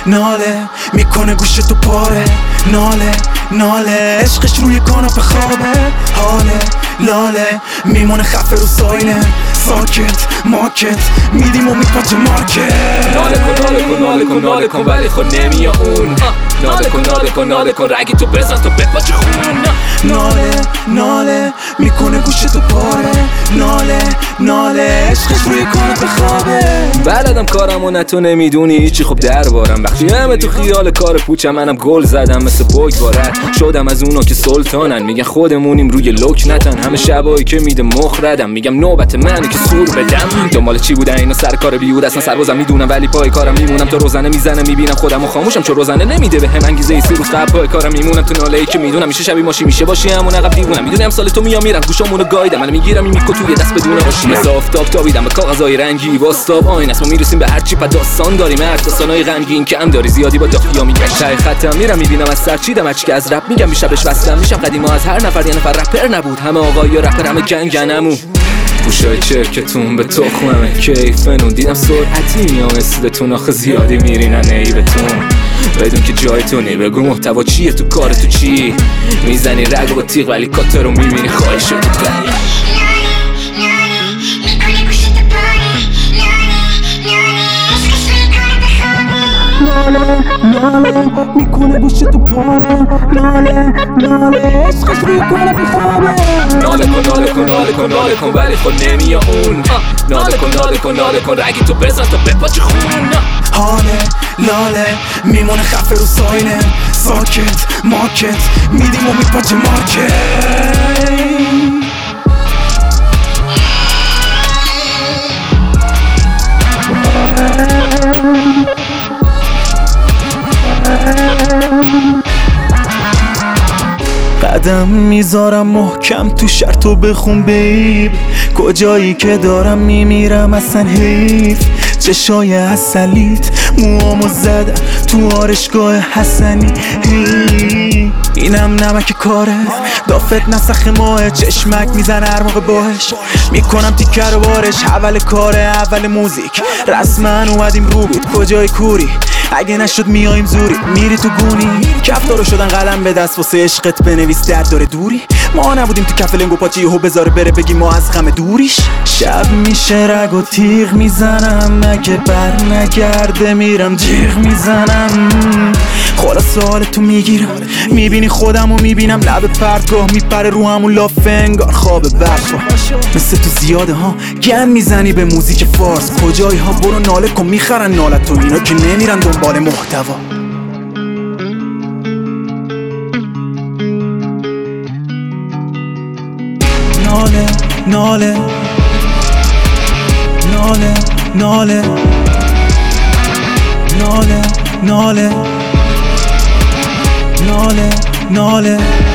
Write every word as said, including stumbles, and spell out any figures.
ناله میکنه گوش تو پاره، ناله ناله عشقش روی کاناپه خوابه، حاله لاله میمونه خفه رو ساینه، ساکت ماکت میدیم و میپاچه مارکت. ناله کن ناله کن ناله کن ناله کن ولی خود نمیه اون، ناله کن ناله کن ناله کن رگی تو بزن تو بپاچه خون. ناله ناله میکنه گوش تو پاره، ناله ناله عشقش روی کاناپه خوابه. بلدم کارم و نه تو نمیدونی هیچی، خب دربارم وقتی همه تو خیال کار پوچم منم گل زدم مثل بگوارت شدم از اونا که سلطانن، میگن خودمونیم روی لوک نتن، همه شبایی که میده مخ ردم میگم نوبت منه که سور بدم. دنبال چی بودن اینا سر کار بیهوده اصلا سربازم میدونم ولی پای کارم میمونم، تو روزنه میزنه میبینم خودمو خاموشم چون روزنه نمیده به هم انگیزه ای سی روز قبل پای کارم میمونم، تو ناله‌ای که میدونم میشه شبی ماشی میشه باشی همون عقب دیوونم، میدونم سال تو میام میرم گوشامونو گایدم من میگیرم این میکو توی دست بدون آشی، مثل آفتاب تابیدم به کاغذای رنگی واستاب آین است ما میرسیم به هر چی پا داستان داریم، هر داستانای غمگین کم داری زیادی با داخیا میگن شای خطم میرم میبینم از سر چیدم هرچی که از رپ میگم میشه بهش وصلم میشم، قدیما از هر نفر یه نفر رپر نبود همه آقا یا رپر همه گنگنمو، گوشای چرکتون به تخممه کیفنون دیدم سرعتی میام استدتون آخه زیادی میرینن عیبتون، بدون که جایتونی بگو محتوا چیه تو کار تو چی میزنی رگ و تیغ ولی کاتر رو میبینی خواهی شدی بلی. ناله ناله میکنه گوش تو پاره، ناله ناله عشقش روی کاناپه خوابه. ناله کن ناله کن ناله کن ناله کن ولی خود نمیه اون، ناله کن ناله کن ناله کن رگی تو بزن تو بپاچه خون. حاله لاله میمونه خفه رو ساینه، ساکت ماکت میدیم و میپاچه مارکت. قدم میذارم محکم تو شرط و بخون بیب، کجایی که دارم میمیرم اصلا حیف، چشای اصلیت موامو زدم تو آرشگاه حسنی، اینم نمک کاره دافت نسخ ماه، چشمک میزن هر موقع باش میکنم تیکر و بارش، اول کاره اول موزیک رسما اومدیم رو بود، کجای کوری اگه نشد میایم زوری، میری تو گونی کفتارو شدن قلم به دست واسه عشقت بنویس درد داره دوری، ما نبودیم تو کف لنگو پاچی یهو بذاره بره بگی ما از غم دوریش، شب میشه رگ و تیغ میزنم اگه بر نگرده میرم جیغ میزنم، خلاص حال تو میگیرم میبینی خودم و میبینم لب پرتگاه میپره رو همون لاف انگار خواب برفا، مثل تو زیاده ها گم میزنی به موزیک فارس، کجایی ها برو ناله کن میخرن نالت تو اینا که نمیرن دنبال محتوا. ناله ناله ناله ناله ناله ناله ناله ناله